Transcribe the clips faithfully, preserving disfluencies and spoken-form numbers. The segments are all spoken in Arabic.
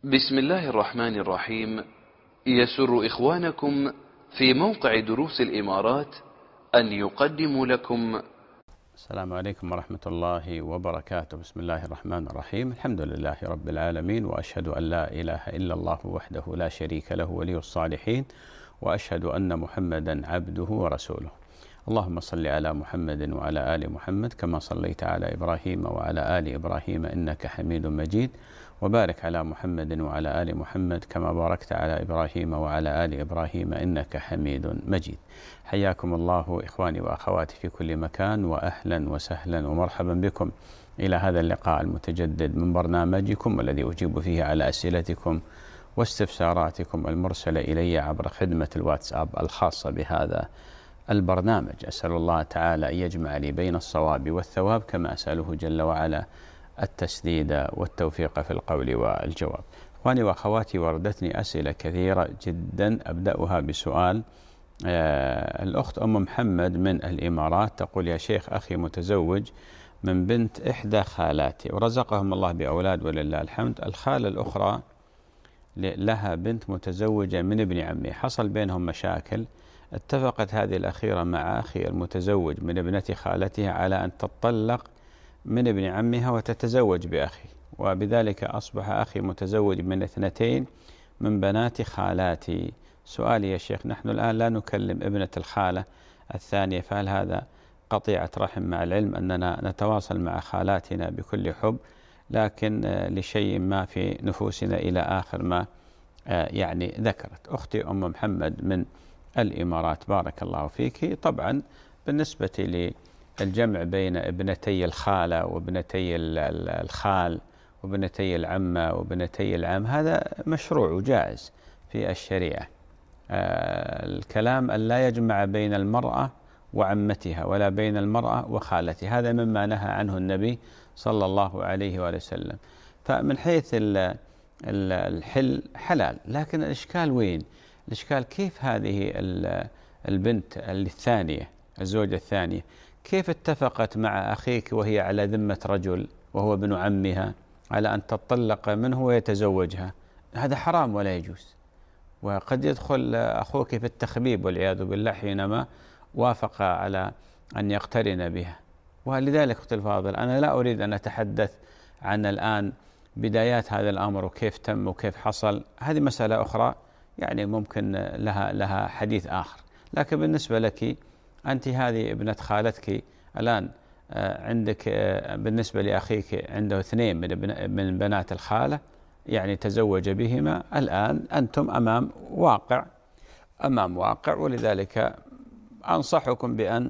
بسم الله الرحمن الرحيم. يسر إخوانكم في موقع دروس الإمارات أن يقدموا لكم. السلام عليكم ورحمة الله وبركاته. بسم الله الرحمن الرحيم. الحمد لله رب العالمين، وأشهد أن لا إله إلا الله وحده لا شريك له ولي الصالحين، وأشهد أن محمدا عبده ورسوله. اللهم صل على محمد وعلى آل محمد كما صليت على إبراهيم وعلى آل إبراهيم إنك حميد مجيد، وبارك على محمد وعلى آل محمد كما باركت على إبراهيم وعلى آل إبراهيم إنك حميد مجيد. حياكم الله إخواني وأخواتي في كل مكان، وأهلا وسهلا ومرحبا بكم إلى هذا اللقاء المتجدد من برنامجكم الذي أجيب فيه على أسئلتكم واستفساراتكم المرسلة إلي عبر خدمة الواتساب الخاصة بهذا البرنامج. أسأل الله تعالى أن يجمع لي بين الصواب والثواب، كما أسأله جل وعلا التسديد والتوفيق في القول والجواب. إخواني وأخواتي، وردتني أسئلة كثيرة جدا، أبدأها بسؤال. آه الأخت أم محمد من الإمارات تقول: يا شيخ، أخي متزوج من بنت إحدى خالاتي، ورزقهم الله بأولاد ولله الحمد. الخالة الأخرى لها بنت متزوجة من ابن عمي، حصل بينهم مشاكل. اتفقت هذه الأخيرة مع أخي المتزوج من ابنة خالتها على أن تطلق من ابن عمها وتتزوج بأخي، وبذلك أصبح أخي متزوج من اثنتين من بنات خالاتي. سؤالي يا شيخ، نحن الآن لا نكلم ابنة الخالة الثانية، فهل هذا قطيعة رحم؟ مع العلم أننا نتواصل مع خالاتنا بكل حب، لكن لشيء ما في نفوسنا إلى آخر ما يعني ذكرت. أختي أم محمد من الإمارات، بارك الله فيك. طبعا بالنسبة للجمع بين ابنتي الخالة وابنتي الخال وابنتي العمة وابنتي العم، هذا مشروع وجائز في الشريعة. الكلام أن لا يجمع بين المرأة وعمتها ولا بين المرأة وخالتها، هذا مما نهى عنه النبي صلى الله عليه وآله وسلم. فمن حيث الحل حلال، لكن الإشكال وين؟ الإشكال كيف هذه البنت الثانية، الزوجة الثانية، كيف اتفقت مع أخيك وهي على ذمة رجل وهو ابن عمها على أن تطلق منه ويتزوجها؟ هذا حرام ولا يجوز. وقد يدخل أخوك في التخبيب والعياذ بالله حينما وافق على أن يقترن بها. ولذلك أختي الفاضل، أنا لا أريد أن أتحدث عن الآن بدايات هذا الأمر وكيف تم وكيف حصل، هذه مسألة أخرى يعني ممكن لها لها حديث آخر. لكن بالنسبة لك أنت، هذه ابنة خالتك الآن عندك، بالنسبة لأخيك عنده اثنين من من بنات الخالة، يعني تزوج بهما. الآن أنتم أمام واقع أمام واقع ولذلك أنصحكم بأن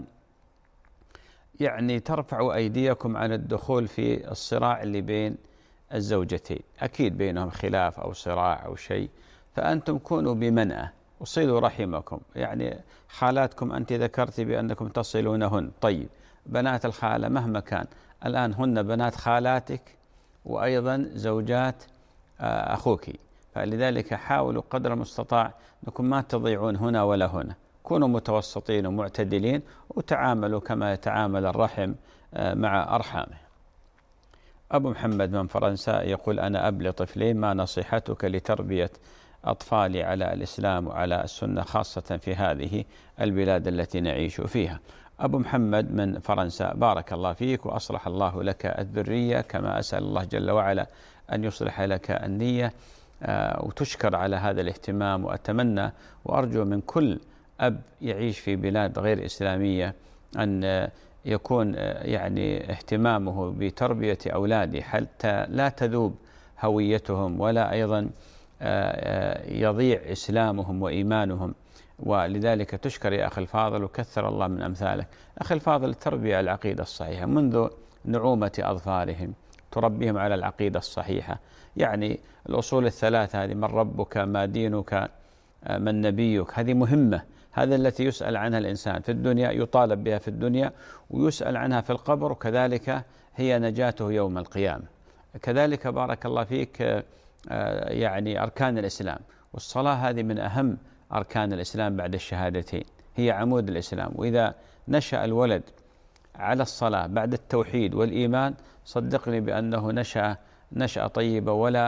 يعني ترفعوا أيديكم عن الدخول في الصراع اللي بين الزوجتين. أكيد بينهم خلاف أو صراع أو شيء، فأنتم كونوا بمنأى وصلوا رحمكم. يعني خالاتكم أنت ذكرت بأنكم تصلونهن، طيب بنات الخالة مهما كان الآن هن بنات خالاتك وأيضا زوجات أخوك، فلذلك حاولوا قدر المستطاع أنكم ما تضيعون هنا ولا هنا، كونوا متوسطين ومعتدلين وتعاملوا كما يتعامل الرحم مع أرحامه. أبو محمد من فرنسا يقول: أنا أب لطفلين، ما نصيحتك لتربية أطفالي على الإسلام وعلى السنة، خاصة في هذه البلاد التي نعيش فيها؟ أبو محمد من فرنسا، بارك الله فيك وأصلح الله لك الذرية، كما أسأل الله جل وعلا أن يصلح لك النية، وتشكر على هذا الاهتمام. وأتمنى وأرجو من كل أب يعيش في بلاد غير إسلامية أن يكون يعني اهتمامه بتربية أولاده حتى لا تذوب هويتهم ولا أيضا يضيع إسلامهم وإيمانهم. ولذلك تشكر يا أخي الفاضل، وكثر الله من أمثالك. أخي الفاضل، تربية العقيدة الصحيحة منذ نعومة أظفارهم، تربيهم على العقيدة الصحيحة، يعني الأصول الثلاثة هذه: من ربك، ما دينك، من نبيك، هذه مهمة. هذا التي يسأل عنها الإنسان في الدنيا، يطالب بها في الدنيا ويسأل عنها في القبر، وكذلك هي نجاته يوم القيامة. كذلك بارك الله فيك يعني أركان الإسلام، والصلاة هذه من أهم أركان الإسلام بعد الشهادتين، هي عمود الإسلام. وإذا نشأ الولد على الصلاة بعد التوحيد والإيمان، صدقني بأنه نشأ نشأة طيبة، ولا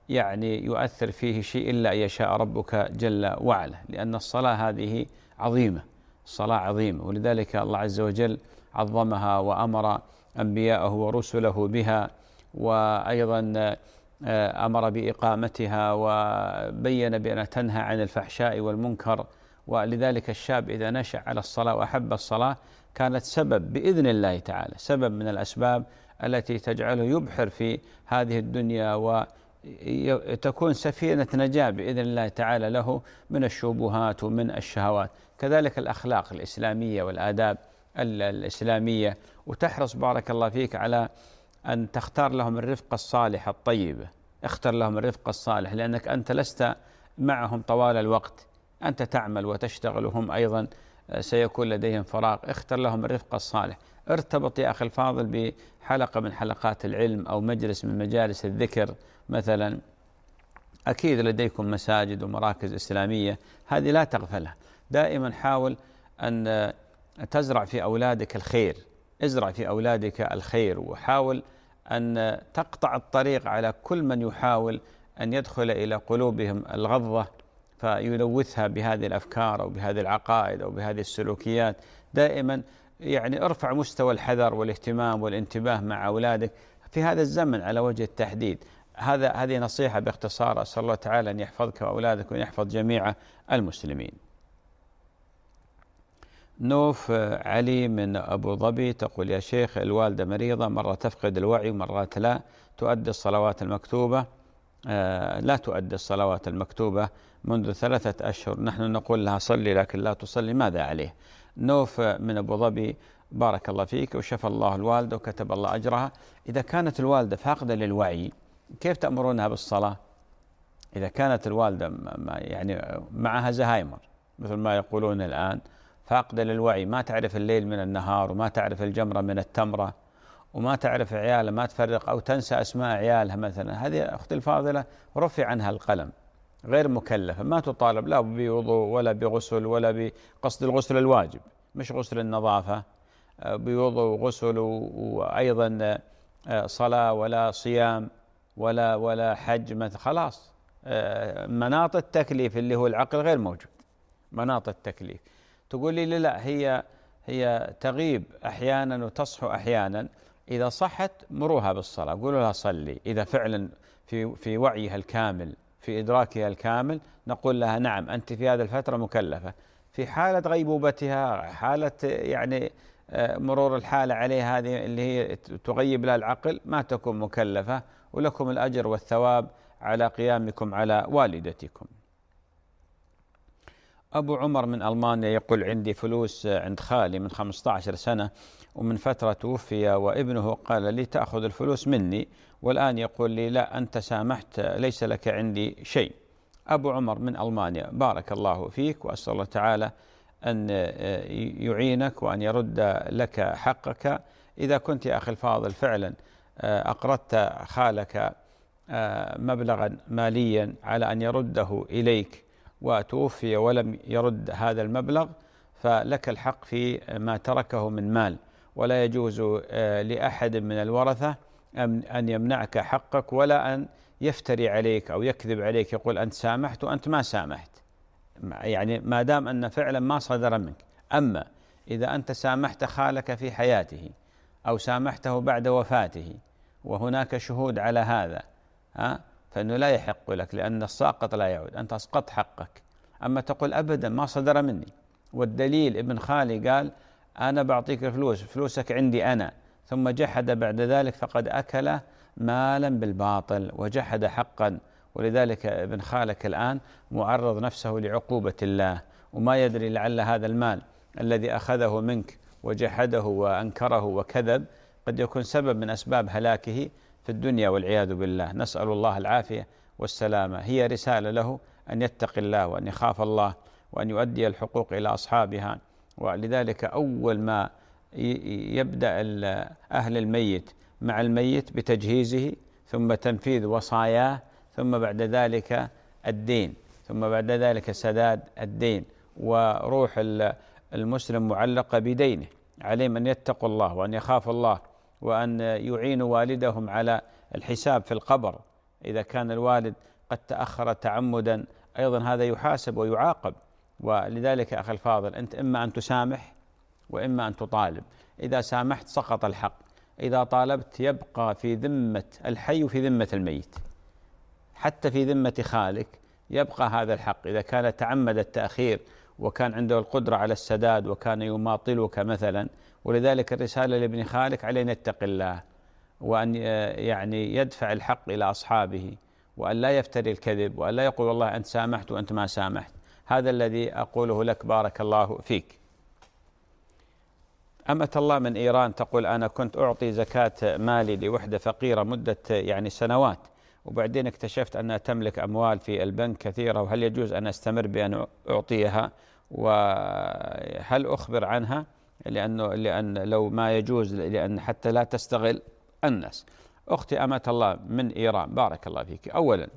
يعني يؤثر فيه شيء إلا أن يشاء ربك جل وعلا، لأن الصلاة هذه عظيمة، الصلاة عظيمة، ولذلك الله عز وجل عظمها وأمر أنبياءه ورسله بها، وأيضا أمر بإقامتها، وبين بأنها تنهى عن الفحشاء والمنكر. ولذلك الشاب إذا نشأ على الصلاة وأحب الصلاة كانت سبب بإذن الله تعالى، سبب من الأسباب التي تجعله يبحر في هذه الدنيا، وتكون سفينة نجاة بإذن الله تعالى له من الشبهات ومن الشهوات. كذلك الأخلاق الإسلامية والآداب الإسلامية، وتحرص بارك الله فيك على أن تختار لهم الرفقة الصالحة الطيبة، اختر لهم الرفقة الصالح، لأنك أنت لست معهم طوال الوقت، أنت تعمل وتشتغل وهم أيضا سيكون لديهم فراغ، اختر لهم الرفقة الصالح. ارتبط يا أخي الفاضل بحلقة من حلقات العلم أو مجلس من مجالس الذكر مثلا، أكيد لديكم مساجد ومراكز إسلامية، هذه لا تغفلها. دائما حاول أن تزرع في أولادك الخير، ازرع في أولادك الخير، وحاول أن تقطع الطريق على كل من يحاول أن يدخل إلى قلوبهم الغضة فيلوثها بهذه الأفكار أو بهذه العقائد أو بهذه السلوكيات. دائما يعني ارفع مستوى الحذر والاهتمام والانتباه مع أولادك في هذا الزمن على وجه التحديد. هذا هذه نصيحة باختصار، أسأل الله تعالى أن يحفظك وأولادك وأن يحفظ جميع المسلمين. نوف علي من أبو ظبي تقول: يا شيخ، الوالدة مريضة، مرة تفقد الوعي ومرات لا تؤدي الصلوات المكتوبة، آه لا تؤدي الصلوات المكتوبة منذ ثلاثة أشهر، نحن نقول لها صلي لكن لا تصلي، ماذا عليه؟ نوف من أبو ظبي، بارك الله فيك وشفى الله الوالدة وكتب الله أجرها. إذا كانت الوالدة فاقدة للوعي كيف تأمرونها بالصلاة؟ إذا كانت الوالدة يعني معها زهايمر مثل ما يقولون الآن، فاقدة للوعي، ما تعرف الليل من النهار، وما تعرف الجمرة من التمرة، وما تعرف عيالها، ما تفرق أو تنسى أسماء عيالها مثلا، هذه أختي الفاضلة رفع عنها القلم، غير مكلفة، ما تطالب لا بوضوء ولا بغسل ولا بقصد الغسل الواجب مش غسل النظافة، بوضوء وغسل وأيضا صلاة ولا صيام ولا ولا حج مثلا، خلاص مناط التكليف اللي هو العقل غير موجود، مناط التكليف. تقول لي لا، هي هي تغيب أحيانا وتصحو أحيانا، إذا صحت مروها بالصلاة، قولوا لها صلي، إذا فعلا في في وعيها الكامل في إدراكها الكامل نقول لها نعم أنت في هذه الفترة مكلفة. في حالة غيبوبتها، حالة يعني مرور الحالة عليها هذه اللي هي تغيب لها العقل، ما تكون مكلفة، ولكم الأجر والثواب على قيامكم على والدتكم. أبو عمر من ألمانيا يقول: عندي فلوس عند خالي من خمسة عشر سنة، ومن فترة توفي وابنه قال لي تأخذ الفلوس مني، والآن يقول لي لا أنت سامحت ليس لك عندي شيء. أبو عمر من ألمانيا، بارك الله فيك، وأسأل الله تعالى أن يعينك وأن يرد لك حقك. إذا كنت يا أخي الفاضل فعلا أقرضت خالك مبلغا ماليا على أن يرده إليك وتوفي ولم يرد هذا المبلغ، فلك الحق في ما تركه من مال، ولا يجوز لأحد من الورثة أن يمنعك حقك، ولا أن يفتري عليك أو يكذب عليك يقول أنت سامحت وأنت ما سامحت، يعني ما دام أن فعلا ما صدر منك. أما إذا أنت سامحت خالك في حياته أو سامحته بعد وفاته وهناك شهود على هذا، ها فإنه لا يحق لك، لأن الساقط لا يعود، أنت أسقطت حقك. أما تقول أبدا ما صدر مني، والدليل ابن خالي قال أنا بعطيك الفلوس، فلوسك عندي أنا، ثم جحد بعد ذلك فقد أكل مالا بالباطل وجحد حقا، ولذلك ابن خالك الآن معرض نفسه لعقوبة الله، وما يدري لعل هذا المال الذي أخذه منك وجحده وأنكره وكذب قد يكون سبب من أسباب هلاكه في الدنيا والعياذ بالله. نسأل الله العافية والسلامة. هي رسالة له أن يتقي الله وأن يخاف الله وأن يؤدي الحقوق إلى أصحابها. ولذلك أول ما يبدأ أهل الميت مع الميت بتجهيزه، ثم تنفيذ وصاياه، ثم بعد ذلك الدين، ثم بعد ذلك سداد الدين، وروح المسلم معلقة بدينه. عليهم أن يتقوا الله وأن يخافوا الله وأن يعينوا والدهم على الحساب في القبر، إذا كان الوالد قد تأخر تعمدا أيضا هذا يحاسب ويعاقب. ولذلك أخي الفاضل أنت إما أن تسامح وإما أن تطالب. إذا سامحت سقط الحق، إذا طالبت يبقى في ذمة الحي وفي ذمة الميت، حتى في ذمة خالك يبقى هذا الحق. إذا كان تعمد التأخير وكان عنده القدرة على السداد وكان يماطلك مثلا، ولذلك الرسالة لابن خالك علينا يتقي الله وأن يعني يدفع الحق إلى أصحابه، وأن لا يفتري الكذب، وأن لا يقول والله أنت سامحت وأنت ما سامحت. هذا الذي أقوله لك بارك الله فيك. أمة الله من إيران تقول أنا كنت أعطي زكاة مالي لوحدة فقيرة مدة يعني سنوات، وبعدين اكتشفت أنها تملك أموال في البنك كثيرة، وهل يجوز أن أستمر بأن أعطيها، وهل أخبر عنها؟ لأنه لأن لو ما يجوز، لأن حتى لا تستغل الناس. أختي أمة الله من إيران بارك الله فيك، أولا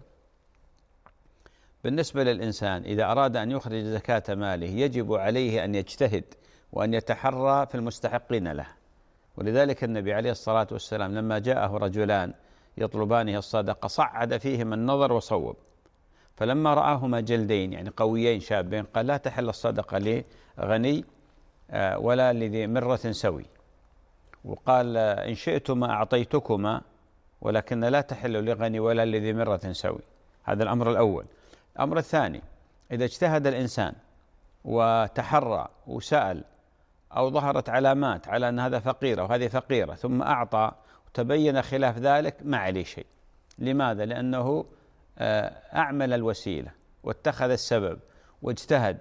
بالنسبة للإنسان إذا أراد أن يخرج زكاة ماله يجب عليه أن يجتهد وأن يتحرى في المستحقين له. ولذلك النبي عليه الصلاة والسلام لما جاءه رجلان يطلبانه الصدقة صعد فيهم النظر وصوب، فلما رآهما جلدين يعني قويين شابين قال لا تحل الصدقة لغني ولا لذي مرة سوي، وقال إن شئتما أعطيتكما ولكن لا تحل لغني ولا لذي مرة سوي. هذا الأمر الأول. الأمر الثاني إذا اجتهد الإنسان وتحرى وسأل أو ظهرت علامات على أن هذا فقيرة وهذه فقيرة ثم أعطى وتبين خلاف ذلك ما عليه شيء. لماذا؟ لأنه أعمل الوسيلة واتخذ السبب واجتهد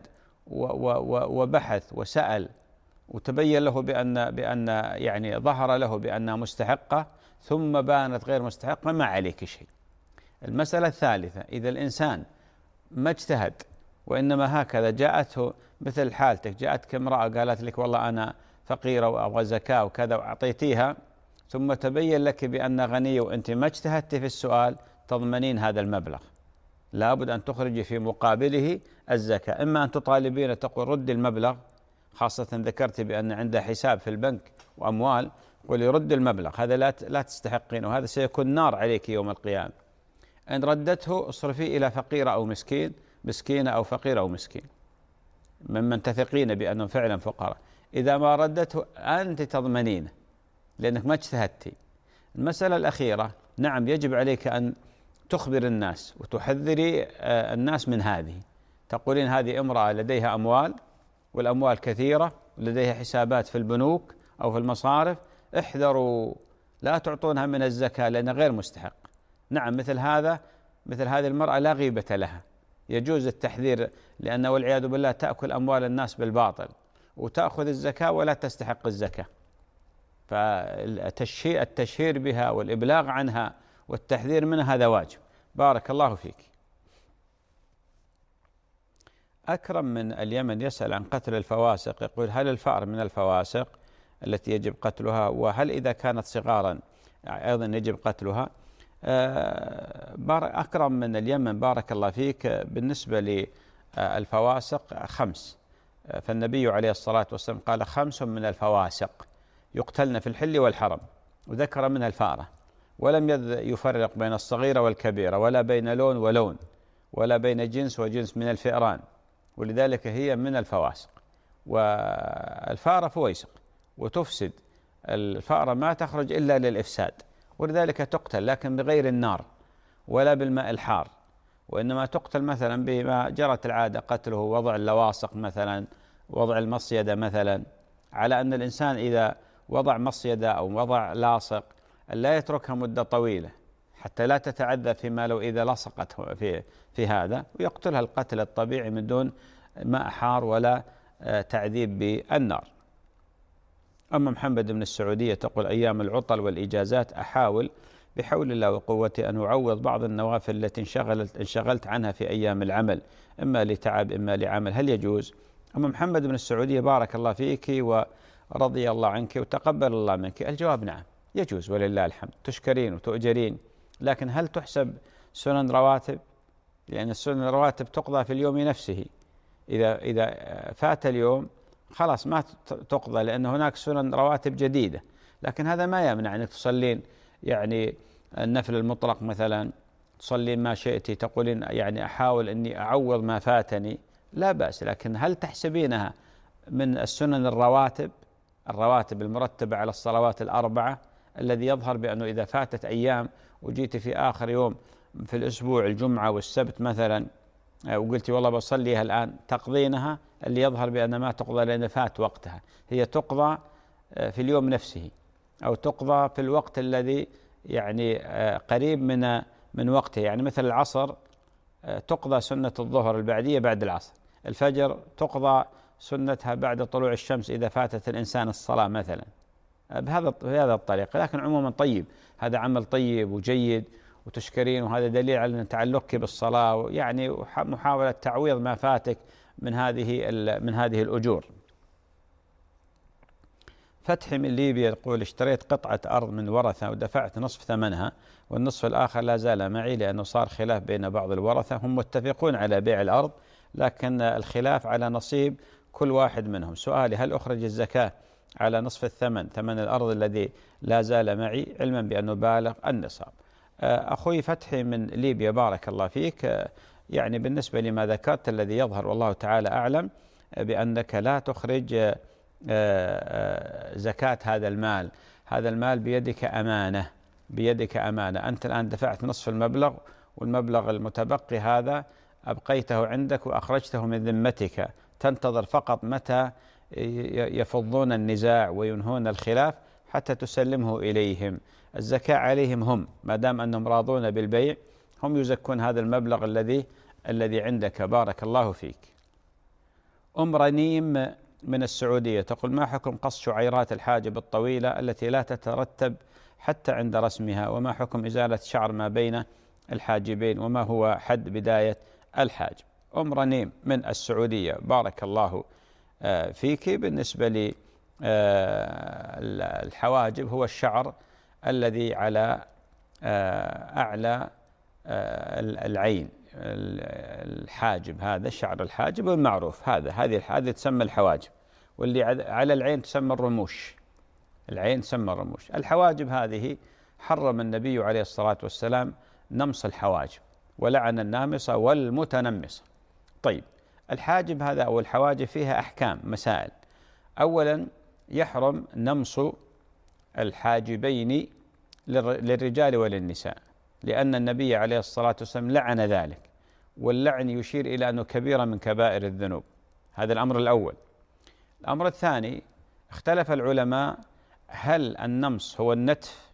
وبحث وسأل وتبين له بأن بأن يعني ظهر له بأنها مستحقة ثم بانت غير مستحقة ما عليك شيء. المسألة الثالثة إذا الإنسان ما اجتهد وإنما هكذا جاءته مثل حالتك، جاءتك امرأة قالت لك والله أنا فقيرة وأبغى زكاة وكذا وأعطيتيها ثم تبين لك بأن غنية وأنت ما اجتهدت في السؤال تضمنين هذا المبلغ، لابد أن تخرجي في مقابله الزكاة. إما أن تطالبين تقول رد المبلغ، خاصة ذكرت بأن عنده حساب في البنك وأموال، قولي رد المبلغ هذا لا لا تستحقين وهذا سيكون نار عليك يوم القيامة. إن ردته اصرفيه إلى فقيرة أو مسكين، مسكينة أو فقيرة أو مسكين ممن تثقين بأنهم فعلا فقراء. إذا ما ردته أنت تضمنينه لأنك ما اجتهدتي. المسألة الأخيرة نعم يجب عليك أن تخبر الناس وتحذري الناس من هذه، تقولين هذه امرأة لديها أموال والأموال كثيرة ولديها حسابات في البنوك أو في المصارف، احذروا لا تعطونها من الزكاة لأنها غير مستحق. نعم مثل هذا مثل هذه المرأة لا غيبة لها، يجوز التحذير، لأنه والعياذ بالله تأكل أموال الناس بالباطل وتأخذ الزكاة ولا تستحق الزكاة. فالتشهير بها والإبلاغ عنها والتحذير منها هذا واجب. بارك الله فيك. أكرم من اليمن يسأل عن قتل الفواسق، يقول هل الفأر من الفواسق التي يجب قتلها، وهل إذا كانت صغارا أيضا يجب قتلها؟ أكرم من اليمن بارك الله فيك، بالنسبة للفواسق خمس، فالنبي عليه الصلاة والسلام قال خمس من الفواسق يقتلن في الحل والحرم، وذكر منها الفأرة، ولم يفرق بين الصغيرة والكبيرة ولا بين لون ولون ولا بين جنس وجنس من الفئران، ولذلك هي من الفواسق. والفأرة فويسق وتفسد، الفأرة ما تخرج إلا للإفساد، ولذلك تقتل لكن بغير النار ولا بالماء الحار، وإنما تقتل مثلا بما جرت العادة قتله، وضع اللواصق مثلا، وضع المصيدة مثلا، على أن الإنسان إذا وضع مصيدة أو وضع لاصق لا يتركها مدة طويلة حتى لا تتعذى فيما لو إذا لصقت في, في هذا، ويقتلها القتل الطبيعي من دون ماء حار ولا تعذيب بالنار. أما محمد من السعودية تقول أيام العطل والإجازات أحاول بحول الله وقوته أن أعوض بعض النوافل التي انشغلت, انشغلت عنها في أيام العمل، إما لتعب إما لعمل، هل يجوز؟ أما محمد من السعودية بارك الله فيك ورضي الله عنك وتقبل الله منك، الجواب نعم يجوز ولله الحمد، تشكرين وتؤجرين، لكن هل تحسب سنن رواتب؟ لأن السنن الرواتب تقضى في اليوم نفسه، إذا إذا فات اليوم خلاص ما تقضى، لأن هناك سنن رواتب جديدة، لكن هذا ما يمنع أنك تصلين يعني النفل المطلق مثلا تصلين ما شئتي، تقولين يعني أحاول أني أعوض ما فاتني، لا بأس. لكن هل تحسبينها من السنن الرواتب الرواتب المرتبة على الصلوات الأربعة، الذي يظهر بأنه إذا فاتت أيام وجيت في آخر يوم في الأسبوع الجمعة والسبت مثلا وقلتي والله بصليها الآن، تقضينها؟ اللي يظهر بأن ما تقضى لأن فات وقتها، هي تقضى في اليوم نفسه أو تقضى في الوقت الذي يعني قريب من من وقته. يعني مثل العصر تقضى سنة الظهر البعدية بعد العصر، الفجر تقضى سنتها بعد طلوع الشمس إذا فاتت الإنسان الصلاة مثلا، بهذا بهذا الطريقة. لكن عموما طيب، هذا عمل طيب وجيد وتشكرين، وهذا دليل على تعلقك بالصلاة، يعني محاولة تعويض ما فاتك من هذه من هذه الأجور. فتحي من ليبيا يقول اشتريت قطعة أرض من ورثة ودفعت نصف ثمنها والنصف الآخر لا زال معي، لأنه صار خلاف بين بعض الورثة، هم متفقون على بيع الأرض لكن الخلاف على نصيب كل واحد منهم. سؤالي هل أخرج الزكاة على نصف الثمن، ثمن الأرض الذي لا زال معي، علما بأنه بالغ النصاب؟ أخوي فتحي من ليبيا بارك الله فيك، يعني بالنسبة لما ذكرت الذي يظهر والله تعالى أعلم بأنك لا تخرج زكاة هذا المال، هذا المال بيدك أمانة، بيدك أمانة. أنت الآن دفعت نصف المبلغ والمبلغ المتبقي هذا أبقيته عندك وأخرجته من ذمتك، تنتظر فقط متى يفضون النزاع وينهون الخلاف حتى تسلمه إليهم. الزكاة عليهم هم، ما دام أنهم راضون بالبيع هم يزكون هذا المبلغ الذي الذي عندك. بارك الله فيك. أم رنيم من السعودية تقول ما حكم قص شعيرات الحاجب الطويلة التي لا تترتب حتى عند رسمها، وما حكم إزالة شعر ما بين الحاجبين، وما هو حد بداية الحاجب؟ أم رنيم من السعودية بارك الله فيك. بالنسبة لي الحواجب هو الشعر الذي على أعلى العين، الحاجب هذا الشعر الحاجب المعروف، هذا هذه هذه تسمى الحواجب، واللي على العين تسمى الرموش، العين تسمى الرموش. الحواجب هذه حرم النبي عليه الصلاة والسلام نمص الحواجب ولعن النامصة والمتنمصة. طيب الحاجب هذا أو الحواجب فيها أحكام مسائل. أولا يحرم نمص الحاجبين للرجال وللنساء، لأن النبي عليه الصلاة والسلام لعن ذلك، واللعن يشير إلى أنه كبيرة من كبائر الذنوب. هذا الأمر الأول. الأمر الثاني اختلف العلماء هل النمص هو النتف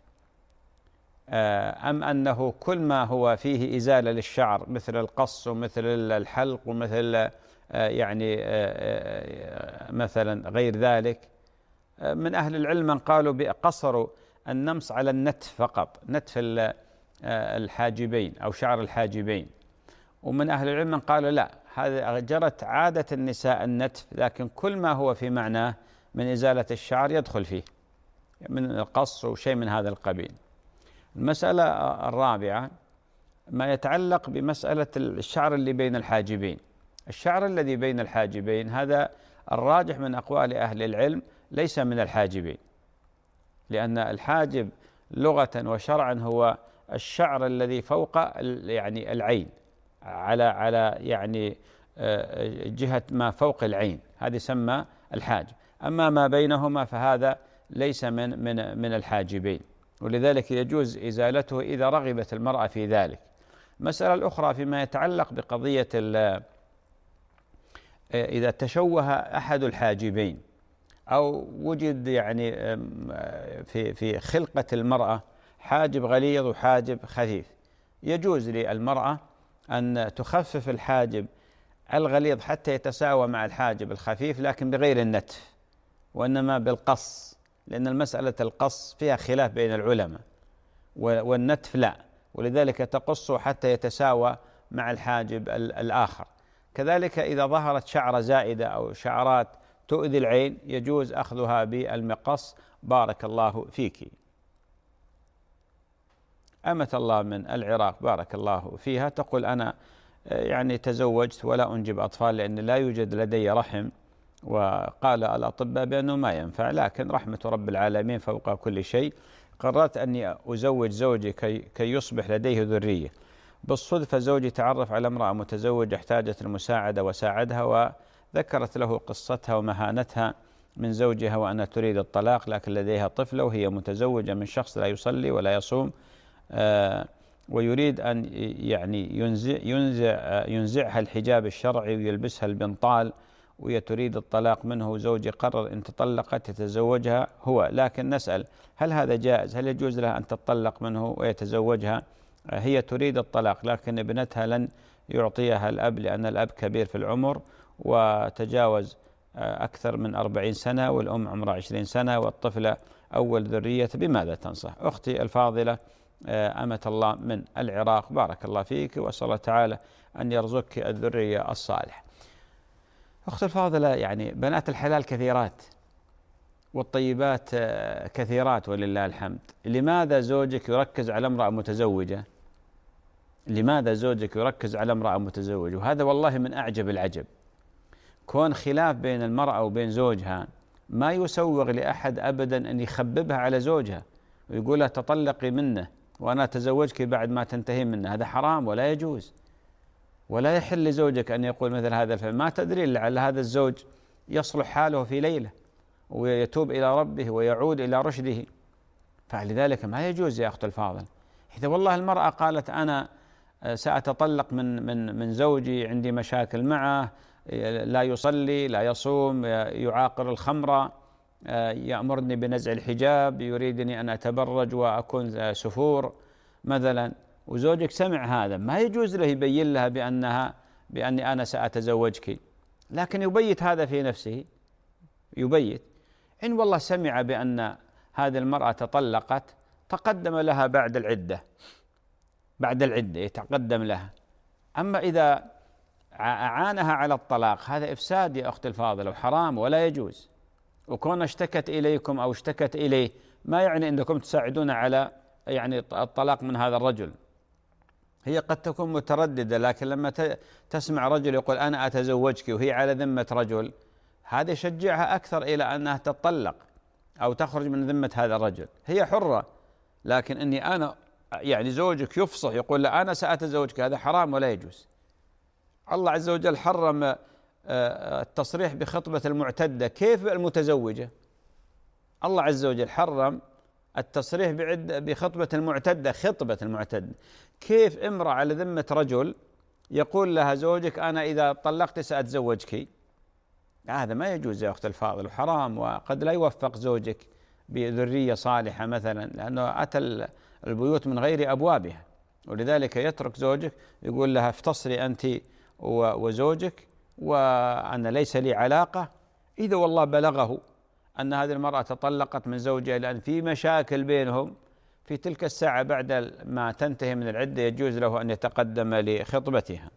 أم أنه كل ما هو فيه إزالة للشعر مثل القص ومثل الحلق ومثل يعني مثلا غير ذلك. من أهل العلم من قالوا بقصروا النمص على النتف فقط، نتف الحاجبين أو شعر الحاجبين. ومن أهل العلم من قالوا لا، هذا جرت عادة النساء النتف، لكن كل ما هو في معناه من إزالة الشعر يدخل فيه من القص وشيء من هذا القبيل. المسألة الرابعة ما يتعلق بمسألة الشعر اللي بين الحاجبين. الشعر الذي بين الحاجبين هذا الراجح من أقوال أهل العلم ليس من الحاجبين، لأن الحاجب لغة وشرعا هو الشعر الذي فوق يعني العين على على يعني جهة ما فوق العين، هذا يسمى الحاجب. أما ما بينهما فهذا ليس من من من الحاجبين، ولذلك يجوز إزالته إذا رغبت المرأة في ذلك. المسألة الأخرى فيما يتعلق بقضية إذا تشوه أحد الحاجبين أو وجد يعني في في خلقة المرأة حاجب غليظ وحاجب خفيف، يجوز للمرأة أن تخفف الحاجب الغليظ حتى يتساوى مع الحاجب الخفيف، لكن بغير النتف وإنما بالقص، لأن المسألة القص فيها خلاف بين العلماء، والنتف لا، ولذلك تقصه حتى يتساوى مع الحاجب الآخر. كذلك إذا ظهرت شعرة زائدة أو شعرات تؤذي العين يجوز أخذها بالمقص. بارك الله فيك. أمة الله من العراق بارك الله فيها تقول أنا يعني تزوجت ولا أنجب أطفال لأن لا يوجد لدي رحم، وقال الأطباء بأنه ما ينفع، لكن رحمة رب العالمين فوق كل شيء. قررت أني أزوج زوجي كي, كي يصبح لديه ذرية، بالصدفة زوجي تعرف على امرأة متزوجة احتاجت المساعدة وساعدها، وذكرت له قصتها ومهانتها من زوجها وأنها تريد الطلاق، لكن لديها طفلة وهي متزوجة من شخص لا يصلي ولا يصوم، آه ويريد أن يعني ينزع, ينزع ينزعها الحجاب الشرعي ويلبسها البنطال، وهي تريد الطلاق منه. زوجي قرر إن تطلقت يتزوجها هو، لكن نسأل هل هذا جائز؟ هل يجوز لها أن تطلق منه ويتزوجها؟ هي تريد الطلاق لكن ابنتها لن يعطيها الأب لأن الأب كبير في العمر وتجاوز أكثر من أربعين سنة، والأم عمرها عشرين سنة، والطفلة أول ذرية. بماذا تنصح؟ أختي الفاضلة أمة الله من العراق، بارك الله فيك، وأسأل الله تعالى أن يرزقك الذرية الصالحة. أختي الفاضلة، يعني بنات الحلال كثيرات والطيبات كثيرات ولله الحمد. لماذا زوجك يركز على امرأة متزوجة؟ لماذا زوجك يركز على امرأة متزوجة؟ وهذا والله من أعجب العجب. كون خلاف بين المرأة وبين زوجها ما يسوغ لأحد أبدا أن يخببها على زوجها ويقول لها تطلقي منه وأنا أتزوجك بعد ما تنتهي منه. هذا حرام ولا يجوز، ولا يحل لزوجك أن يقول مثل هذا الفعل. ما تدري لعل هذا الزوج يصلح حاله في ليلة ويتوب إلى ربه ويعود إلى رشده، فلذلك ما يجوز يا أخت الفاضل. إذا والله المرأة قالت أنا سأتطلق من من من زوجي، عندي مشاكل معه، لا يصلي لا يصوم، يعاقر الخمر، يأمرني بنزع الحجاب، يريدني أن أتبرج وأكون سفور مثلا، وزوجك سمع هذا، ما يجوز له يبين لها بأنها بأني أنا سأتزوجك، لكن يبيت هذا في نفسه. يبيت إن والله سمع بأن هذه المرأة تطلقت تقدم لها بعد العدة، بعد العدة يتقدم لها. أما إذا أعانها على الطلاق هذا إفساد يا أخت الفاضلة وحرام ولا يجوز. وكون اشتكت إليكم أو اشتكت إليه ما يعني أنكم تساعدون على يعني الطلاق من هذا الرجل. هي قد تكون مترددة، لكن لما تسمع رجل يقول أنا أتزوجك وهي على ذمة رجل، هذا يشجعها أكثر إلى أنها تطلق أو تخرج من ذمة هذا الرجل. هي حرة، لكن أني أنا يعني زوجك يفصح يقول لا أنا سأتزوجك، هذا حرام ولا يجوز. الله عز وجل حرم التصريح بخطبة المعتدة، كيف المتزوجة؟ الله عز وجل حرم التصريح بخطبة المعتدة، خطبة المعتدة. كيف امرأة على ذمة رجل يقول لها زوجك أنا إذا طلقت سأتزوجك؟ هذا ما يجوز يا أخت الفاضل وحرام، وقد لا يوفق زوجك بذرية صالحة مثلا، لأنه أتى البيوت من غير أبوابها. ولذلك يترك زوجك يقول لها افتصلي أنت وزوجك وأنا ليس لي علاقة. إذا والله بلغه أن هذه المرأة تطلقت من زوجها لأن في مشاكل بينهم، في تلك الساعة بعد ما تنتهي من العدة يجوز له أن يتقدم لخطبتها.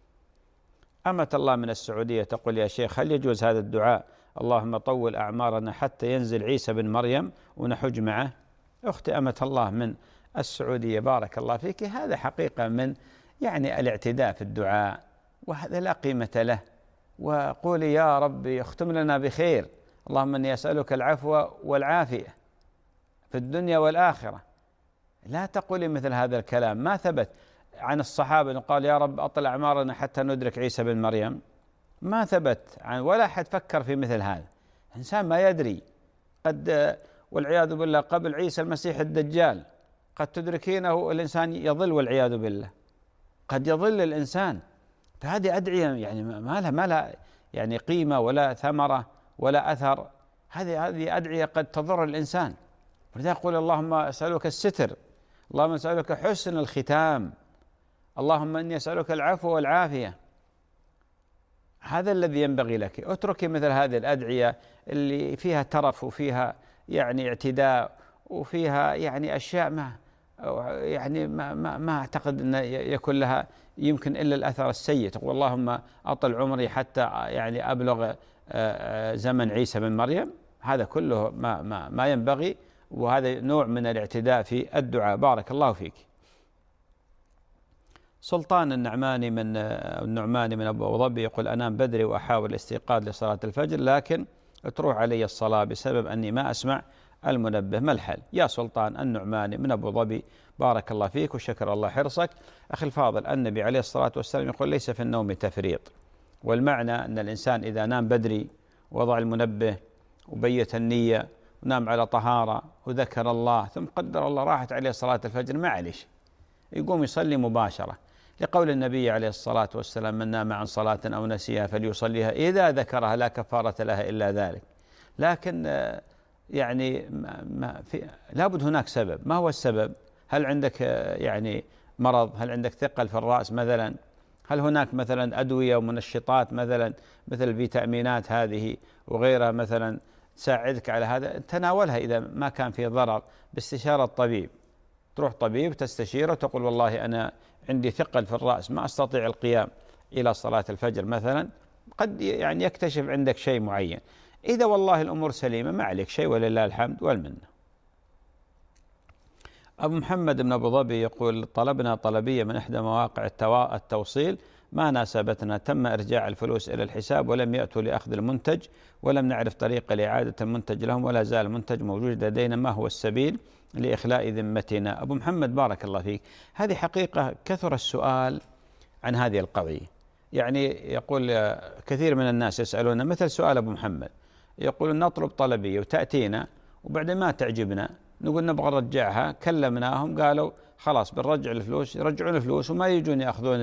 أمة الله من السعودية تقول يا شيخ هل يجوز هذا الدعاء اللهم طول أعمارنا حتى ينزل عيسى بن مريم ونحج معه؟ أختي أمة الله من السعودية بارك الله فيك، هذا حقيقة من يعني الاعتداء في الدعاء، وهذا لا قيمة له. وقولي يا ربي اختم لنا بخير، اللهم إني أسألك العفو والعافية في الدنيا والآخرة. لا تقولي مثل هذا الكلام، ما ثبت عن الصحابة أن قال يا رب أطل أعمارنا حتى ندرك عيسى بن مريم، ما ثبت عن ولا أحد فكر في مثل هذا. إنسان ما يدري، قد والعياذ بالله قبل عيسى المسيح الدجال قد تدركينه الإنسان يضل والعياذ بالله، قد يضل الإنسان. فهذه أدعية يعني ما لها ما لها يعني قيمة ولا ثمرة ولا أثر. هذه هذه أدعية قد تضر الإنسان. ولذلك يقول اللهم أسألك الستر، اللهم أسألك حسن الختام، اللهم إني أسألك العفو والعافية. هذا الذي ينبغي لك. اتركي مثل هذه الأدعية اللي فيها ترف وفيها يعني اعتداء وفيها يعني أشياء ما يعني ما, ما, ما أعتقد أن يكون لها يمكن إلا الأثر السيء. تقول اللهم أطل عمري حتى يعني أبلغ زمن عيسى بن مريم، هذا كله ما, ما, ما ينبغي، وهذا نوع من الاعتداء في الدعاء. بارك الله فيك. سلطان النعماني من النعماني من أبو ظبي يقول أنام بدري وأحاول الاستيقاظ لصلاة الفجر، لكن تروح علي الصلاة بسبب أني ما أسمع المنبه ما الحل؟ يا سلطان النعماني من أبو ظبي، بارك الله فيك وشكر الله حرصك. أخي الفاضل، النبي عليه الصلاة والسلام يقول ليس في النوم تفريط، والمعنى أن الإنسان إذا نام بدري وضع المنبه وبيت النية ونام على طهارة وذكر الله ثم قدر الله راحت عليه صلاة الفجر معلش يقوم يصلي مباشرة، لقول النبي عليه الصلاة والسلام من نام عن صلاة أو نسيها فليصليها إذا ذكرها لا كفارة لها إلا ذلك. لكن يعني ما في لابد هناك سبب. ما هو السبب؟ هل عندك يعني مرض؟ هل عندك ثقل في الرأس مثلا؟ هل هناك مثلا أدوية ومنشطات مثلا مثل الفيتامينات هذه وغيرها مثلا تساعدك على هذا؟ تناولها إذا ما كان في ضرر باستشارة الطبيب. تروح طبيب تستشيره وتقول والله أنا عندي ثقل في الرأس ما أستطيع القيام إلى صلاة الفجر مثلا، قد يعني يكتشف عندك شيء معين. إذا والله الأمور سليمة ما عليك شيء ولله الحمد والمنة. أبو محمد بن أبو ظبي يقول طلبنا طلبية من إحدى مواقع التوصيل ما ناسبتنا، تم إرجاع الفلوس إلى الحساب ولم يأتوا لأخذ المنتج ولم نعرف طريقة لإعادة المنتج لهم ولا زال المنتج موجود لدينا، ما هو السبيل لإخلاء ذمتنا؟ أبو محمد بارك الله فيك، هذه حقيقة كثر السؤال عن هذه القضية. يعني يقول كثير من الناس يسألون مثل سؤال أبو محمد، يقول نطلب طلبية وتأتينا وبعدين ما تعجبنا نقول نبغى نرجعها، كلمناهم قالوا خلاص بنرجع الفلوس، يرجعون الفلوس وما يجون يأخذون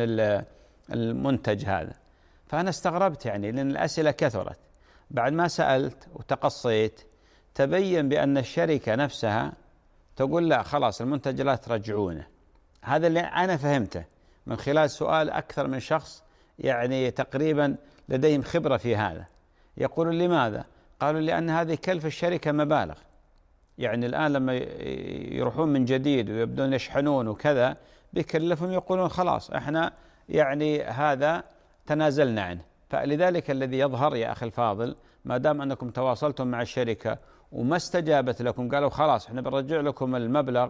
المنتج هذا. فأنا استغربت يعني لأن الأسئلة كثرت. بعد ما سألت وتقصيت تبين بأن الشركة نفسها تقول لا خلاص المنتج لا ترجعونه. هذا اللي أنا فهمته من خلال سؤال أكثر من شخص يعني تقريبا لديهم خبرة في هذا. يقولون لماذا؟ قالوا لأن هذه كلف الشركة مبالغ، يعني الآن لما يروحون من جديد ويبدون يشحنون وكذا بيكلفهم، يقولون خلاص احنا يعني هذا تنازلنا عنه. فلذلك الذي يظهر يا أخي الفاضل ما دام أنكم تواصلتم مع الشركة وما استجابت لكم قالوا خلاص احنا بنرجع لكم المبلغ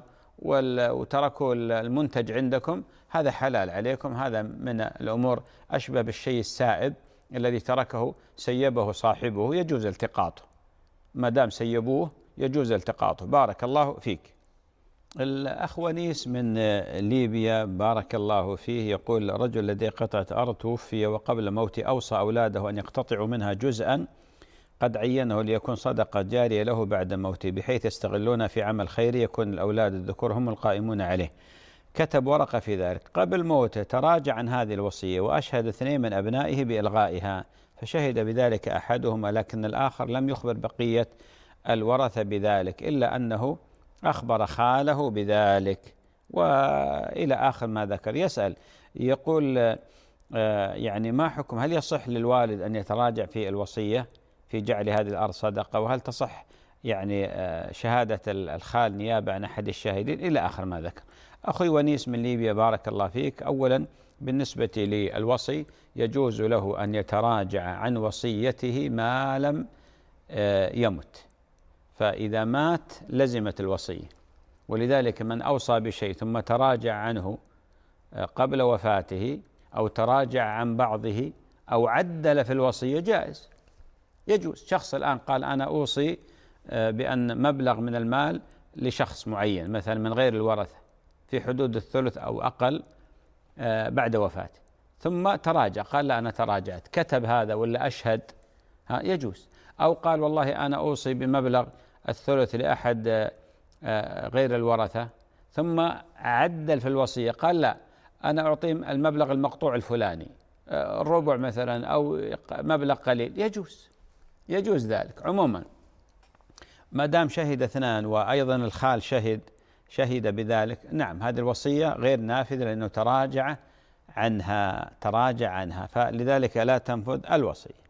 وتركوا المنتج عندكم، هذا حلال عليكم. هذا من الأمور أشبه بالشيء السائب الذي تركه سيبه صاحبه، يجوز التقاطه ما دام سيبوه يجوز التقاطه. بارك الله فيك. الأخ ونيس من ليبيا بارك الله فيه يقول رجل لديه قطعة أرض توفي وقبل موته أوصى أولاده أن يقتطعوا منها جزءا قد عينه ليكون صدقة جارية له بعد موته بحيث يستغلونها في عمل خيري يكون الأولاد الذكور هم القائمون عليه. كتب ورقة في ذلك. قبل موته تراجع عن هذه الوصية وأشهد اثنين من أبنائه بإلغائها، فشهد بذلك أحدهما لكن الآخر لم يخبر بقية الورثة بذلك إلا أنه أخبر خاله بذلك وإلى آخر ما ذكر. يسأل يقول يعني ما حكم، هل يصح للوالد أن يتراجع في الوصية في جعل هذه الأرض صدقة، وهل تصح يعني شهادة الخال نيابة عن أحد الشاهدين إلى آخر ما ذكر. أخي ونيس من ليبيا بارك الله فيك، أولا بالنسبة للوصي يجوز له أن يتراجع عن وصيته ما لم يمت، فإذا مات لزمت الوصية، ولذلك من أوصى بشيء ثم تراجع عنه قبل وفاته أو تراجع عن بعضه أو عدل في الوصية جائز يجوز. شخص الآن قال أنا أوصي بأن مبلغ من المال لشخص معين مثلا من غير الورثة في حدود الثلث أو أقل بعد وفاته، ثم تراجع قال لا أنا تراجعت، كتب هذا ولا أشهد يجوز. أو قال والله أنا أوصي بمبلغ الثلث لأحد غير الورثة ثم عدل في الوصية قال لا أنا أعطي المبلغ المقطوع الفلاني الربع مثلا أو مبلغ قليل، يجوز يجوز ذلك. عموما ما دام شهد اثنان وأيضا الخال شهد شهد بذلك نعم هذه الوصية غير نافذة لأنه تراجع عنها تراجع عنها فلذلك لا تنفذ الوصية.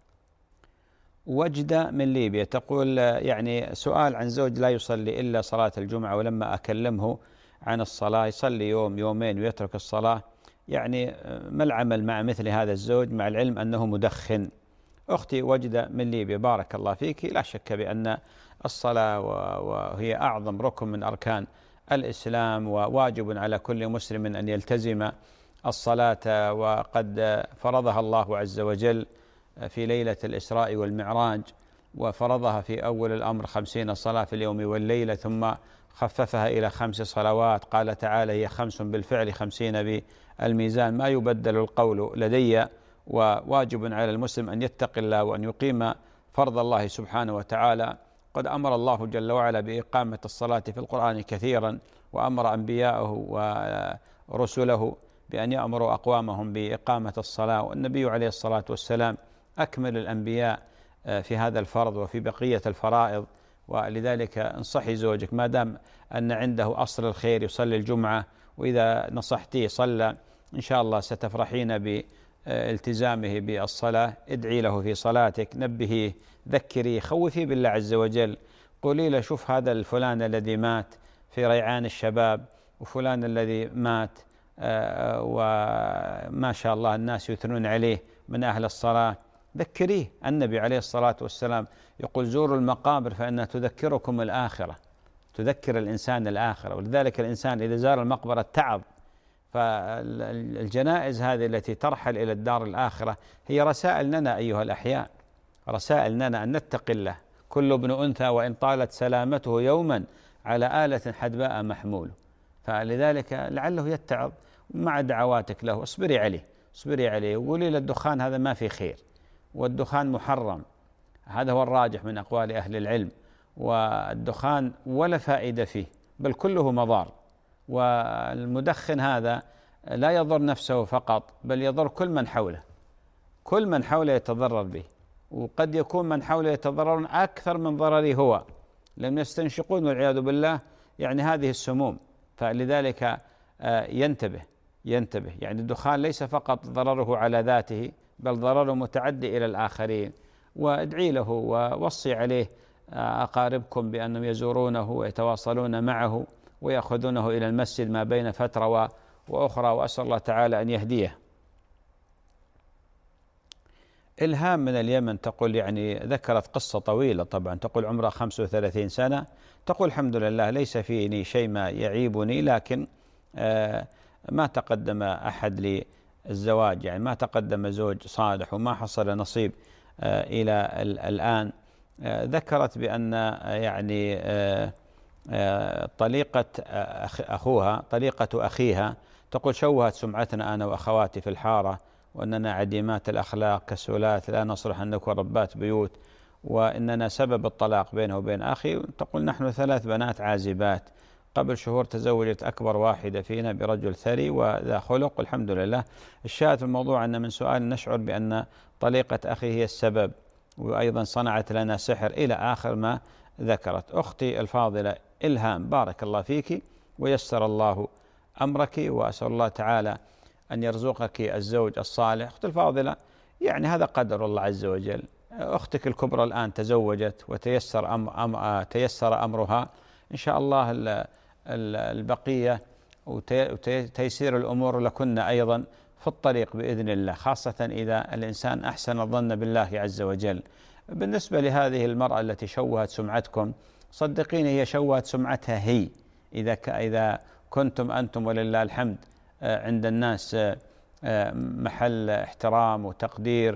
وجدة من ليبيا تقول يعني سؤال عن زوج لا يصلي إلا صلاة الجمعة ولما أكلمه عن الصلاة يصلي يوم يومين ويترك الصلاة، يعني ما العمل مع مثل هذا الزوج مع العلم أنه مدخن؟ أختي وجدة من ليبيا بارك الله فيك، لا شك بأن الصلاة وهي أعظم ركن من أركان الإسلام وواجب على كل مسلم أن يلتزم الصلاة، وقد فرضها الله عز وجل في ليلة الإسراء والمعراج وفرضها في أول الأمر خمسين صلاة في اليوم والليلة، ثم خففها إلى خمس صلوات. قال تعالى: هي خمس بالفعل خمسين بالميزان. ما يبدل القول لدي، وواجب على المسلم أن يتقي الله وأن يقيم فرض الله سبحانه وتعالى. قد أمر الله جل وعلا بإقامة الصلاة في القرآن كثيرا، وأمر أنبياءه ورسله بأن يأمروا أقوامهم بإقامة الصلاة، والنبي عليه الصلاة والسلام أكمل الأنبياء في هذا الفرض وفي بقية الفرائض. ولذلك انصحي زوجك ما دام أن عنده أصل الخير يصلي الجمعة، وإذا نصحتيه صلى إن شاء الله ستفرحين بالتزامه بالصلاة. ادعي له في صلاتك، نبهيه، ذكريه، خوفيه بالله عز وجل. قولي له: شوف هذا الفلان الذي مات في ريعان الشباب، وفلان الذي مات وما شاء الله الناس يثنون عليه من أهل الصلاة. ذكريه. النبي عليه الصلاة والسلام يقول: زوروا المقابر فإنها تذكركم الآخرة، تذكر الإنسان الآخرة. ولذلك الإنسان إذا زار المقبرة اتعظ. فالجنائز هذه التي ترحل إلى الدار الآخرة هي رسائل لنا أيها الأحياء، رسائل لنا أن نتقي الله. كل ابن أنثى وإن طالت سلامته يوما على آلة حدباء محمول. فلذلك لعله يتعظ. مع دعواتك له اصبري عليه، اصبري عليه، وقولي له: الدخان هذا ما في خير، والدخان محرم. هذا هو الراجح من أقوال أهل العلم. والدخان ولا فائدة فيه، بل كله مضار. والمدخن هذا لا يضر نفسه فقط، بل يضر كل من حوله، كل من حوله يتضرر به. وقد يكون من حوله يتضررون أكثر من ضرره هو، لم يستنشقون والعياذ بالله يعني هذه السموم. فلذلك ينتبه ينتبه يعني الدخان ليس فقط ضرره على ذاته، بل ضرره متعدي إلى الآخرين. وادعي له ووصي عليه أقاربكم بأنهم يزورونه ويتواصلون معه ويأخذونه إلى المسجد ما بين فترة وأخرى، وأسأل الله تعالى أن يهديه. إلهام من اليمن تقول، يعني ذكرت قصة طويلة طبعا، تقول عمرها خمسة وثلاثين سنة، تقول: الحمد لله ليس فيني شيء ما يعيبني، لكن آه ما تقدم أحد للزواج، يعني ما تقدم زوج صالح وما حصل نصيب آه إلى الآن. آه ذكرت بأن آه يعني آه آه طليقة أخوها طليقة أخيها تقول: شوهت سمعتنا أنا وأخواتي في الحارة، وأننا عديمات الأخلاق كسولات لا نصلح أن نكون ربات بيوت، وإننا سبب الطلاق بينه وبين أخي. تقول: نحن ثلاث بنات عازبات، قبل شهور تزوجت أكبر واحدة فينا برجل ثري وذا خلق، والحمد لله. الشاهد في الموضوع أن من سؤال نشعر بأن طليقة أخي هي السبب، وأيضا صنعت لنا سحر، إلى آخر ما ذكرت. أختي الفاضلة إلهام، بارك الله فيك ويسر الله أمرك، وأسأل الله تعالى أن يرزقك الزوج الصالح. أختي الفاضلة، يعني هذا قدر الله عز وجل. أختك الكبرى الآن تزوجت وتيسر أم أم تيسر أمرها، إن شاء الله البقية وتيسير الأمور لكن أيضا في الطريق بإذن الله، خاصة إذا الإنسان أحسن الظن بالله عز وجل. بالنسبة لهذه المرأة التي شوهت سمعتكم، صدقيني هي شوهت سمعتها هي. إذا إذا كنتم أنتم ولله الحمد عند الناس محل احترام وتقدير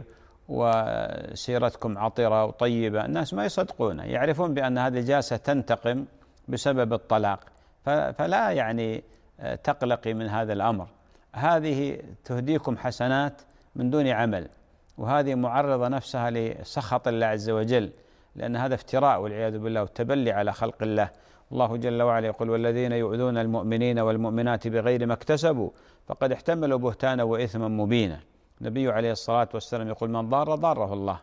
وسيرتكم عطرة وطيبة، الناس ما يصدقون، يعرفون بأن هذه الجالسة تنتقم بسبب الطلاق، فلا يعني تقلقي من هذا الأمر. هذه تهديكم حسنات من دون عمل، وهذه معرضة نفسها لسخط الله عز وجل، لأن هذا افتراء والعياذ بالله والتبلي على خلق الله. الله جل وعلا يقول: والذين يؤذون المؤمنين والمؤمنات بغير ما اكتسبوا فقد احتملوا بهتانا وإثما مبينا. النبي عليه الصلاة والسلام يقول: من ضار ضاره الله.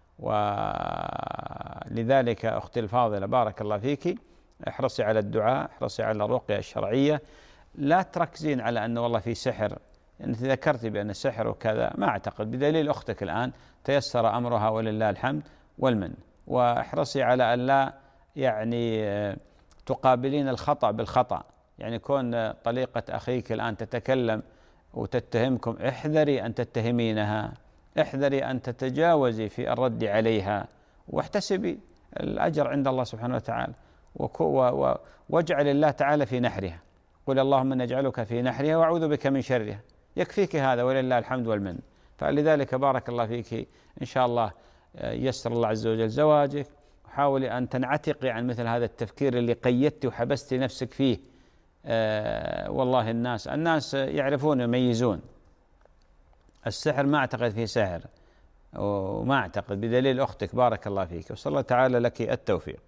ولذلك أختي الفاضلة بارك الله فيك، احرصي على الدعاء، احرصي على الرقية الشرعية، لا تركزين على أنه والله في سحر. أنت ذكرتي بأن السحر وكذا، ما أعتقد، بدليل أختك الآن تيسر أمرها ولله الحمد والمن. واحرصي على أن لا يعني تقابلين الخطأ بالخطأ، يعني كون طليقة أخيك الآن تتكلم وتتهمكم، احذري أن تتهمينها، احذري أن تتجاوزي في الرد عليها، واحتسبي الأجر عند الله سبحانه وتعالى، واجعل الله تعالى في نحرها. قل اللهم نجعلك في نحرها وأعوذ بك من شرها، يكفيك هذا ولله الحمد والمن. فلذلك بارك الله فيك، إن شاء الله يسر الله عز وجل زواجك، وحاولي أن تنعتقي عن مثل هذا التفكير اللي قيدتي وحبستي نفسك فيه. آه والله الناس الناس يعرفون يميزون. السحر ما أعتقد فيه سحر، وما أعتقد، بدليل أختك بارك الله فيك، وصلى الله تعالى لك التوفيق.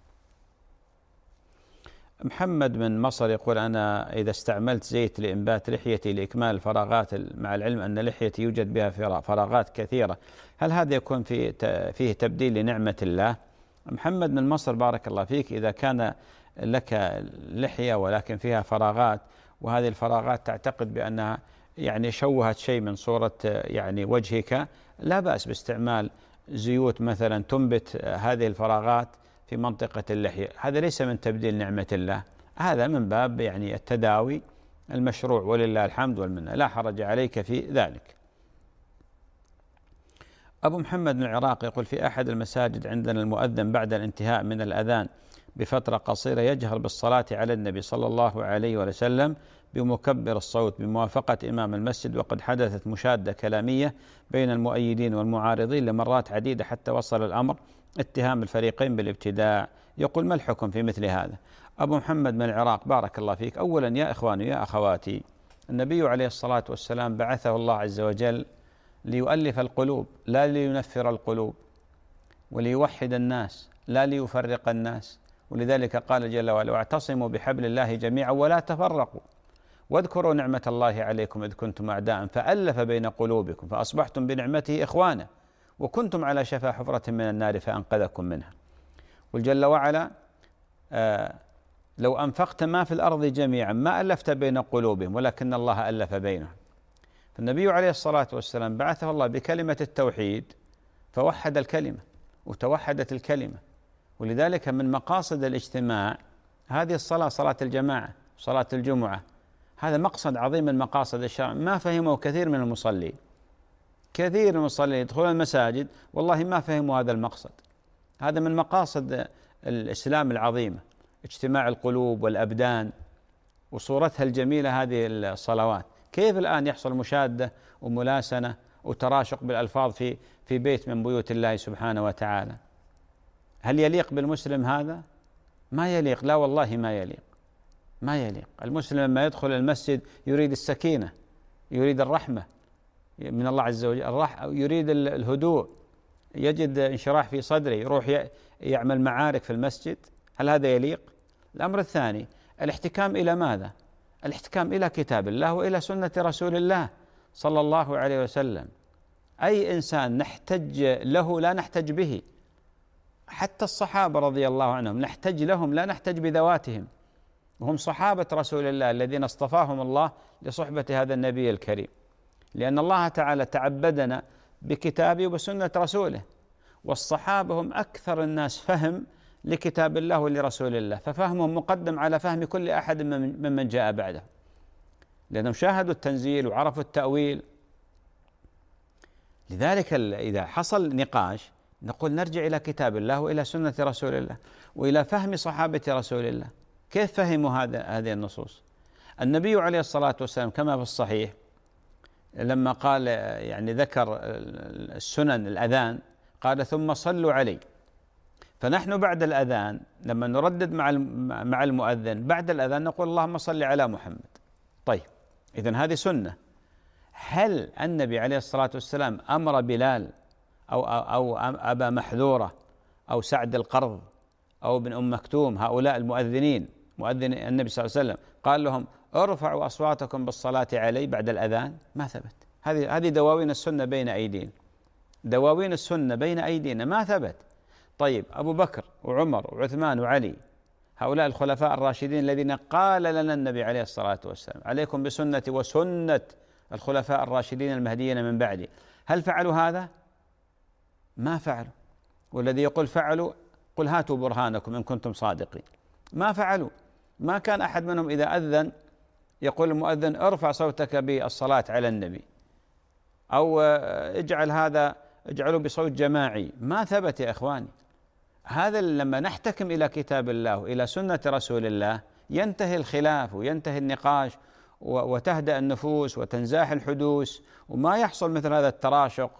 محمد من مصر يقول: أنا إذا استعملت زيت لإنبات لحيتي لإكمال الفراغات، مع العلم أن لحيتي يوجد بها فراغات كثيرة، هل هذا يكون في فيه تبديل لنعمة الله؟ محمد من مصر بارك الله فيك، إذا كان لك لحية ولكن فيها فراغات، وهذه الفراغات تعتقد بأنها يعني شوهت شيء من صورة يعني وجهك، لا بأس باستعمال زيوت مثلا تنبت هذه الفراغات في منطقة اللحية. هذا ليس من تبديل نعمة الله، هذا من باب يعني التداوي المشروع، ولله الحمد والمنة، لا حرج عليك في ذلك. أبو محمد من العراق يقول: في أحد المساجد عندنا المؤذن بعد الانتهاء من الأذان بفترة قصيرة يجهر بالصلاة على النبي صلى الله عليه وسلم بمكبر الصوت بموافقة إمام المسجد، وقد حدثت مشادة كلامية بين المؤيدين والمعارضين لمرات عديدة حتى وصل الأمر اتهام الفريقين بالابتداع. يقول: ما الحكم في مثل هذا؟ أبو محمد من العراق بارك الله فيك، أولا يا إخواني يا أخواتي، النبي عليه الصلاة والسلام بعثه الله عز وجل ليؤلف القلوب لا لينفر القلوب، وليوحد الناس لا ليفرق الناس، ولذلك قال جل وعلا: واعتصموا بحبل الله جميعا ولا تفرقوا واذكروا نعمة الله عليكم إذ كنتم أعداء فألف بين قلوبكم فأصبحتم بنعمته إخوانا وكنتم على شفا حفرة من النار فأنقذكم منها. والجل وعلا: آه لو أنفقت ما في الأرض جميعا ما ألفت بين قلوبهم ولكن الله ألف بينهم. فالنبي عليه الصلاة والسلام بعثه الله بكلمة التوحيد فوحد الكلمة وتوحدت الكلمة، ولذلك من مقاصد الاجتماع هذه الصلاة، صلاة الجماعة، صلاة الجمعة، هذا مقصد عظيم من مقاصد الشرع ما فهمه كثير من المصلين. كثير من المصلين يدخلون المساجد والله ما فهموا هذا المقصد. هذا من مقاصد الإسلام العظيمة، اجتماع القلوب والأبدان وصورتها الجميلة هذه الصلوات. كيف الآن يحصل مشادة وملاسنة وتراشق بالألفاظ في في بيت من بيوت الله سبحانه وتعالى؟ هل يليق بالمسلم هذا؟ ما يليق، لا والله ما يليق، ما يليق. المسلم لما يدخل المسجد يريد السكينة، يريد الرحمة من الله عز وجل، الرح يريد الهدوء، يجد انشراح في صدره، يروح يعمل معارك في المسجد. هل هذا يليق؟ الأمر الثاني الاحتكام إلى ماذا؟ الاحتكام إلى كتاب الله وإلى سنة رسول الله صلى الله عليه وسلم. أي إنسان نحتج له لا نحتج به، حتى الصحابة رضي الله عنهم نحتج لهم لا نحتج بذواتهم، وهم صحابة رسول الله الذين اصطفاهم الله لصحبة هذا النبي الكريم، لأن الله تعالى تعبدنا بكتابه وبسنة رسوله، والصحابة هم أكثر الناس فهم لكتاب الله ولرسول الله، ففهمهم مقدم على فهم كل أحد ممن جاء بعده، لأنهم شاهدوا التنزيل وعرفوا التأويل. لذلك إذا حصل نقاش نقول نرجع إلى كتاب الله وإلى سنة رسول الله وإلى فهم صحابة رسول الله. كيف فهموا هذا هذه النصوص؟ النبي عليه الصلاة والسلام كما في الصحيح لما قال يعني ذكر السنن الأذان قال: ثم صلوا علي. فنحن بعد الأذان لما نردد مع مع المؤذن بعد الأذان نقول: اللهم صل على محمد. طيب، إذن هذه سنة. هل النبي عليه الصلاة والسلام أمر بلال أو أو أبا محذورة أو سعد القرض أو ابن أم مكتوم، هؤلاء المؤذنين، مؤذن النبي صلى الله عليه وسلم، قال لهم: ارفعوا أصواتكم بالصلاة علي بعد الأذان؟ ما ثبت. هذه هذه دواوين السنة بين أيدينا، دواوين السنة بين أيدينا ما ثبت. طيب، أبو بكر وعمر وعثمان وعلي، هؤلاء الخلفاء الراشدين الذين قال لنا النبي عليه الصلاة والسلام: عليكم بسنتي وسنة الخلفاء الراشدين المهديين من بعدي، هل فعلوا هذا؟ ما فعلوا. والذي يقول فعلوا قل هاتوا برهانكم إن كنتم صادقين. ما فعلوا. ما كان أحد منهم إذا أذن يقول المؤذن: ارفع صوتك بالصلاة على النبي، أو اجعل هذا اجعلوا بصوت جماعي. ما ثبت يا إخواني. هذا لما نحتكم إلى كتاب الله وإلى سنة رسول الله ينتهي الخلاف وينتهي النقاش وتهدأ النفوس وتنزاح الحدوث، وما يحصل مثل هذا التراشق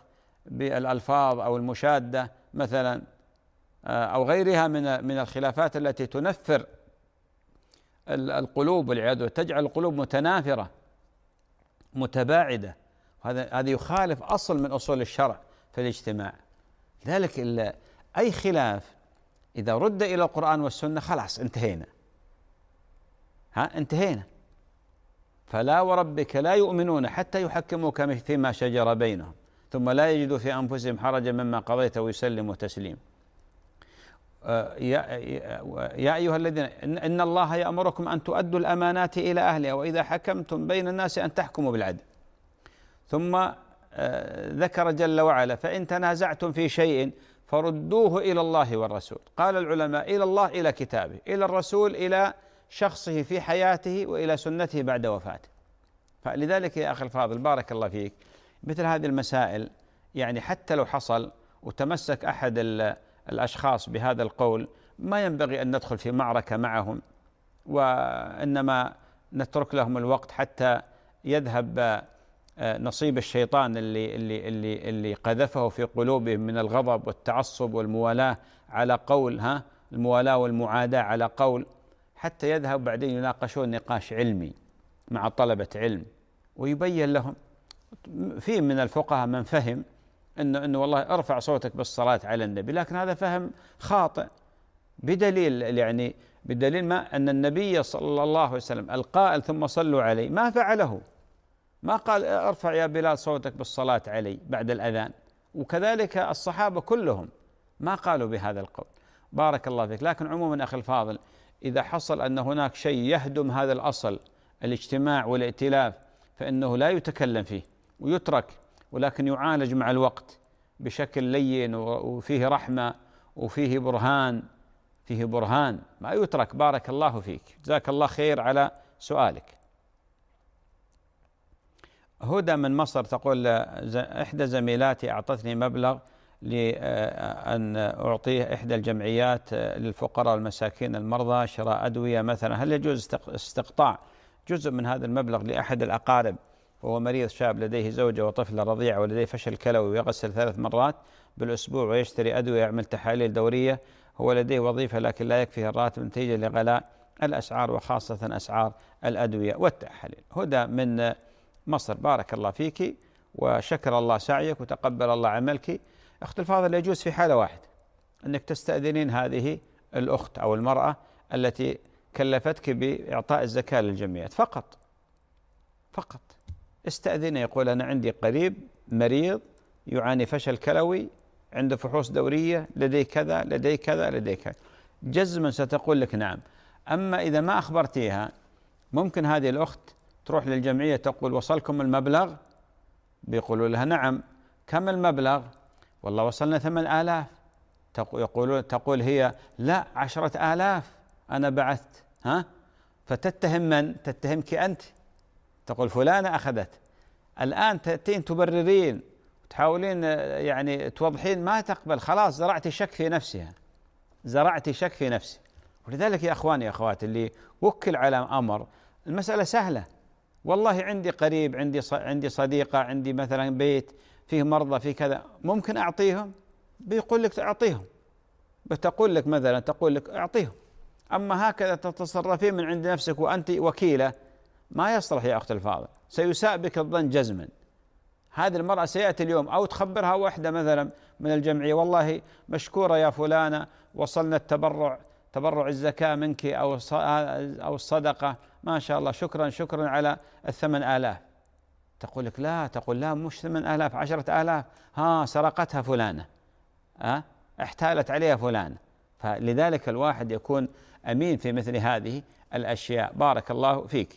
بالألفاظ أو المشادة مثلا أو غيرها من من الخلافات التي تنفر القلوب والعياذ بالله، تجعل القلوب متنافرة متباعدة، هذا هذا يخالف أصل من أصول الشرع في الاجتماع. لذلك أي خلاف إذا رد إلى القرآن والسنة خلاص انتهينا، ها انتهينا. فلا وربك لا يؤمنون حتى يحكموك فيما شجر بينهم ثم لا يجدوا في أنفسهم حرجا مما قضيت ويسلموا تسليما. يا, يا أيها الذين إن الله يأمركم أن تؤدوا الأمانات إلى أهلها وإذا حكمتم بين الناس أن تحكموا بالعدل. ثم ذكر جل وعلا فإن تنازعتم في شيء فردوه إلى الله والرسول. قال العلماء إلى الله إلى كتابه، إلى الرسول إلى شخصه في حياته، وإلى سنته بعد وفاته. فلذلك يا أخي الفاضل بارك الله فيك، مثل هذه المسائل يعني حتى لو حصل وتمسك أحد الأشخاص بهذا القول ما ينبغي أن ندخل في معركة معهم، وإنما نترك لهم الوقت حتى يذهب نصيب الشيطان اللي اللي اللي اللي قذفه في قلوبهم من الغضب والتعصب والموالاة على قول، ها الموالاة والمعاداة على قول، حتى يذهب بعدين يناقشون نقاش علمي مع طلبة علم ويبين لهم. في من الفقهاء من فهم انه انه والله ارفع صوتك بالصلاة على النبي، لكن هذا فهم خاطئ بدليل يعني بدليل ما ان النبي صلى الله عليه وسلم القائل ثم صلوا عليه ما فعله، ما قال ارفع يا بلال صوتك بالصلاة علي بعد الأذان، وكذلك الصحابة كلهم ما قالوا بهذا القول. بارك الله فيك. لكن عموما أخي الفاضل إذا حصل أن هناك شيء يهدم هذا الأصل الاجتماع والائتلاف فإنه لا يتكلم فيه ويترك، ولكن يعالج مع الوقت بشكل لين وفيه رحمة وفيه برهان، فيه برهان ما يترك. بارك الله فيك، جزاك الله خير على سؤالك. هدى من مصر تقول إحدى زميلاتي أعطتني مبلغ لأن أعطيه إحدى الجمعيات للفقراء والمساكين المرضى شراء أدوية مثلا، هل يجوز استقطاع جزء من هذا المبلغ لأحد الأقارب وهو مريض شاب لديه زوجة وطفلة رضيعة ولديه فشل كلوي ويغسل ثلاث مرات بالأسبوع ويشتري أدوية ويعمل تحاليل دورية، هو لديه وظيفة لكن لا يكفيه الراتب نتيجة لغلاء الأسعار وخاصة أسعار الأدوية والتحاليل. هدى من مصر بارك الله فيك وشكر الله سعيك وتقبل الله عملك. أخت الفاضل يجوز في حالة واحدة أنك تستأذنين هذه الأخت أو المرأة التي كلفتك بإعطاء الزكاة للجمعيات فقط فقط استأذني، يقول أنا عندي قريب مريض يعاني فشل كلوي عنده فحوص دورية لديه كذا لديه كذا لديه كذا، جزما ستقول لك نعم. أما إذا ما أخبرتيها ممكن هذه الأخت تروح للجمعية تقول وصلكم المبلغ، بيقولوا لها نعم كم المبلغ؟ والله وصلنا ثمان آلاف، يقولون تقول هي لا عشرة آلاف أنا بعثت، ها فتتهم من؟ تتهمك أنت، تقول فلانة أخذت. الآن تأتين تبررين تحاولين يعني توضحين، ما تقبل، خلاص زرعتي شك في نفسها، زرعتي شك في نفسي. ولذلك يا أخواني يا أخواتي اللي وكل على أمر المسألة سهلة، والله عندي قريب عندي عندي صديقة عندي مثلا بيت فيه مرضى فيه كذا ممكن أعطيهم، بيقول لك أعطيهم، بتقول لك مثلا تقول لك أعطيهم. أما هكذا تتصرفين من عند نفسك وأنت وكيلة ما يصلح يا أخت الفاضل، سيساء بك الظن جزما. هذه المرأة سيأتي اليوم أو تخبرها واحدة مثلا من الجمعية والله مشكورة يا فلانة وصلنا التبرع تبرع الزكاة منك أو أو الصدقة ما شاء الله شكرا شكرا على الثمان آلاف، تقول لك لا، تقول لا مش ثمان آلاف عشرة آلاف، ها سرقتها فلانة، ها احتالت عليها فلانة. فلذلك الواحد يكون أمين في مثل هذه الأشياء. بارك الله فيك.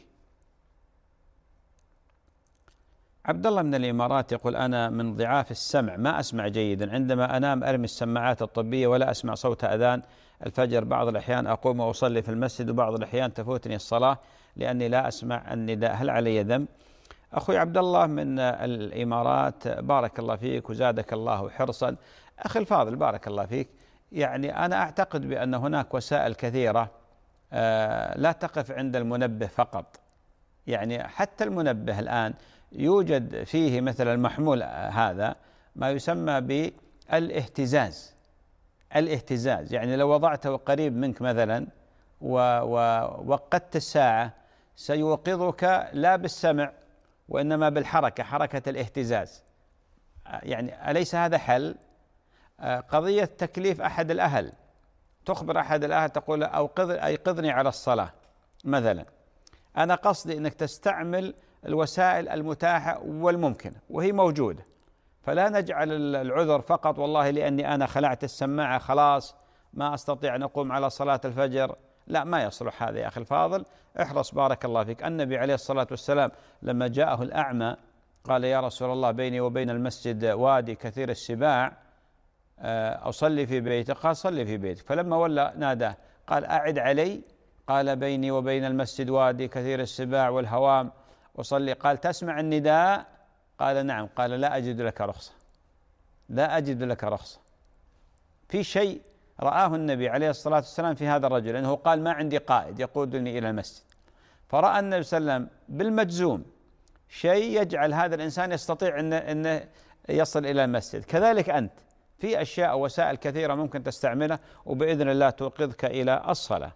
عبد الله من الإمارات يقول أنا من ضعاف السمع ما أسمع جيدا، عندما أنام أرمي السماعات الطبية ولا أسمع صوت أذان الفجر، بعض الأحيان أقوم وأصلي في المسجد وبعض الأحيان تفوتني الصلاة لأني لا أسمع النداء، هل علي ذنب؟ أخوي عبد الله من الإمارات بارك الله فيك وزادك الله حرصا. أخي الفاضل بارك الله فيك، يعني أنا أعتقد بأن هناك وسائل كثيرة لا تقف عند المنبه فقط، يعني حتى المنبه الآن يوجد فيه مثل المحمول هذا ما يسمى بالاهتزاز. الاهتزاز يعني لو وضعته قريب منك مثلا ووقدت الساعة سيوقظك لا بالسمع وإنما بالحركة، حركة الاهتزاز. يعني أليس هذا حل؟ قضية تكليف أحد الأهل، تخبر أحد الأهل تقول أوقظ أيقظني على الصلاة مثلا، أنا قصدي أنك تستعمل الوسائل المتاحة والممكنة وهي موجودة، فلا نجعل العذر فقط والله لأني أنا خلعت السماعة خلاص ما أستطيع أن أقوم على صلاة الفجر. لا، ما يصلح هذا يا أخي الفاضل. احرص بارك الله فيك. النبي عليه الصلاة والسلام لما جاءه الأعمى قال يا رسول الله بيني وبين المسجد وادي كثير السباع أصلي في بيتك؟ قال صلي في بيتك. فلما ولى ناداه قال أعد علي، قال بيني وبين المسجد وادي كثير السباع والهوام أصلي. قال تسمع النداء؟ قال نعم. قال لا أجد لك رخصة، لا أجد لك رخصة. في شيء رآه النبي عليه الصلاة والسلام في هذا الرجل، أنه قال ما عندي قائد يقودني إلى المسجد، فرأى النبي صلى الله عليه وسلم بالمجزوم شيء يجعل هذا الإنسان يستطيع أن أن يصل إلى المسجد. كذلك أنت في أشياء ووسائل كثيرة ممكن تستعملها وبإذن الله توقظك إلى الصلاة.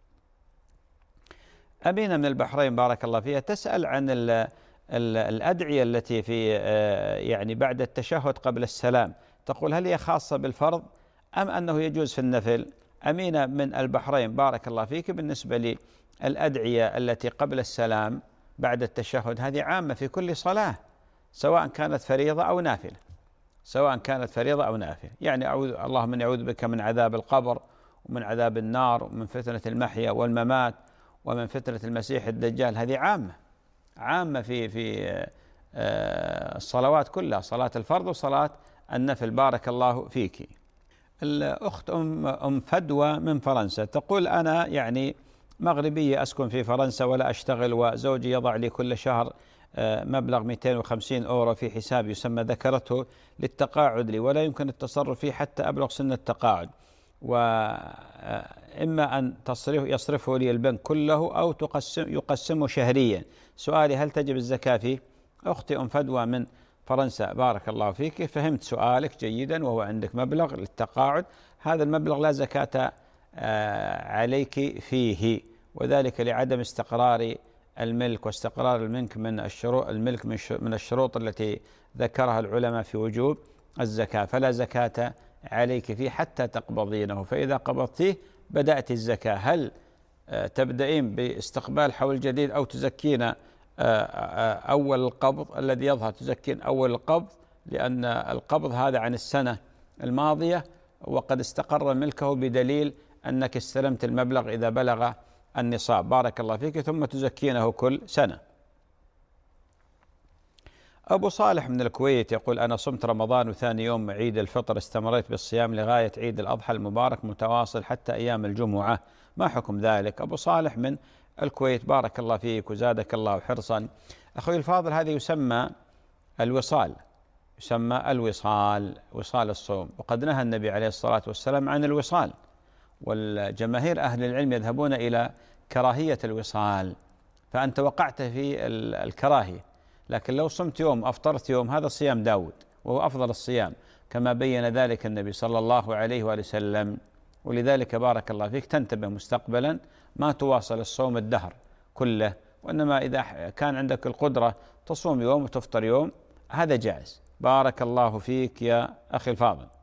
أمينة من البحرين بارك الله فيها تسأل عن ال ال الأدعية التي في يعني بعد التشهد قبل السلام، تقول هل هي خاصة بالفرض أم أنه يجوز في النفل؟ أمينة من البحرين بارك الله فيك، بالنسبة للأدعية التي قبل السلام بعد التشهد هذه عامة في كل صلاة سواء كانت فريضة أو نافلة، سواء كانت فريضة أو نافلة. يعني أعوذ اللهم إني أعوذ بك من عذاب القبر ومن عذاب النار ومن فتنة المحيا والممات ومن فتنة المسيح الدجال، هذه عامة عامة في في الصلوات كلها، صلاة الفرض وصلاة النفل. بارك الله فيك. الأخت أم أم فدوى من فرنسا تقول أنا يعني مغربية أسكن في فرنسا ولا أشتغل، وزوجي يضع لي كل شهر مبلغ مئتين وخمسين أورو في حساب يسمى ذكرته للتقاعد لي، ولا يمكن التصرف فيه حتى أبلغ سن التقاعد، وإما أن تصرف يصرفه لي البنك كله أو تقسم يقسمه شهريا. سؤالي هل تجب الزكاة فيه؟ أختي أم فدوى من فرنسا بارك الله فيك، فهمت سؤالك جيدا، وهو عندك مبلغ للتقاعد، هذا المبلغ لا زكاة عليك فيه، وذلك لعدم استقرار الملك، واستقرار الملك من الشروط الملك من الشروط التي ذكرها العلماء في وجوب الزكاة، فلا زكاة عليك فيه حتى تقبضينه، فإذا قبضتيه بدأت الزكاة. هل تبدأين باستقبال حول جديد أو تزكين أول القبض الذي يظهر، تزكين أول القبض لأن القبض هذا عن السنة الماضية وقد استقر ملكه بدليل أنك استلمت المبلغ إذا بلغ النصاب. بارك الله فيك. ثم تزكينه كل سنة. أبو صالح من الكويت يقول أنا صمت رمضان وثاني يوم عيد الفطر استمريت بالصيام لغاية عيد الأضحى المبارك متواصل حتى أيام الجمعة، ما حكم ذلك؟ أبو صالح من الكويت بارك الله فيك وزادك الله حرصا. أخوي الفاضل هذا يسمى الوصال، يسمى الوصال، وصال الصوم، وقد نهى النبي عليه الصلاة والسلام عن الوصال، والجماهير أهل العلم يذهبون إلى كراهية الوصال، فأنت وقعت في الكراهية. لكن لو صمت يوم أفطرت يوم هذا صيام داود وهو أفضل الصيام كما بين ذلك النبي صلى الله عليه وآله وسلم. ولذلك بارك الله فيك تنتبه مستقبلا ما تواصل الصوم الدهر كله، وإنما إذا كان عندك القدرة تصوم يوم وتفطر يوم هذا جائز. بارك الله فيك يا أخي الفاضل.